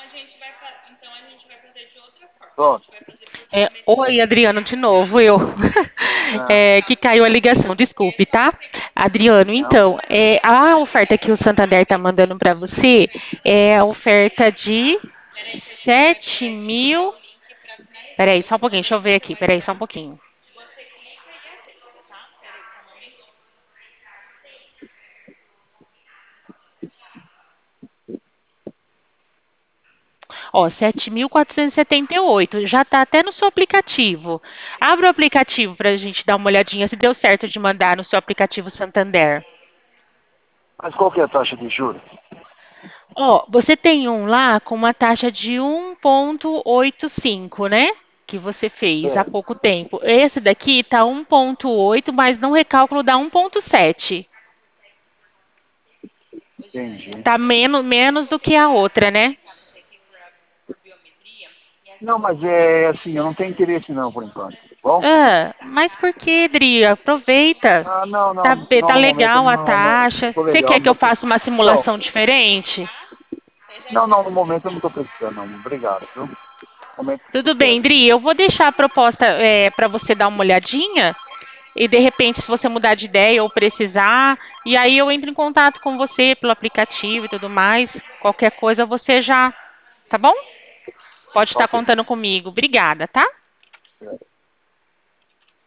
Pronto. Oi, Adriano, de novo, eu. Ah, Que caiu a ligação, desculpe, tá? Adriano, não. então, a oferta que o Santander está mandando para você é a oferta de 7.000. Peraí, só um pouquinho, deixa eu ver aqui, peraí, só um pouquinho. Ó, 7.478. Já está até no seu aplicativo. Abra o aplicativo para a gente dar uma olhadinha se deu certo de mandar no seu aplicativo Santander. Mas qual que é a taxa de juros? Ó, você tem um lá com uma taxa de 1,85, né? Que você fez há É, pouco tempo. Esse daqui tá 1,8, mas no recálculo dá 1,7. entendi. Tá menos do que a outra, né? Não, mas é assim, eu não tenho interesse não, por enquanto. Tá bom? Ah, mas por que, Dri? Aproveita. Ah, não, Tá, não, não, tá no momento legal a não, não taxa. tô Você legal. quer que eu Não, faça uma não, simulação diferente? não, no momento eu não tô precisando, não. Obrigado, viu? No momento eu Tudo bem, quero. Dri. Eu vou deixar a proposta para você dar uma olhadinha. E de repente, se você mudar de ideia ou precisar, e aí eu entro em contato com você pelo aplicativo e tudo mais. Qualquer coisa você já, tá bom? Pode estar Ok. contando comigo. Obrigada, tá?